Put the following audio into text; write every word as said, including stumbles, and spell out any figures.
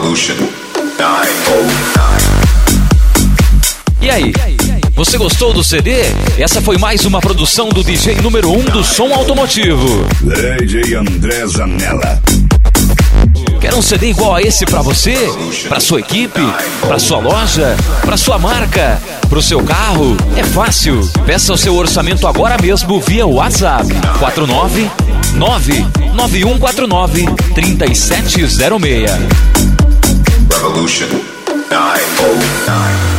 Revolution nove zero nove. E aí, você gostou do C D? Essa foi mais uma produção do D J número um do som automotivo, D J André Zanella. Quer um C D igual a esse pra você? Pra sua equipe? Pra sua loja? Pra sua marca? Pro seu carro? É fácil. Peça o seu orçamento agora mesmo via WhatsApp quatro nove nove nove um quatro nove três sete zero seis. Revolution nove zero nove.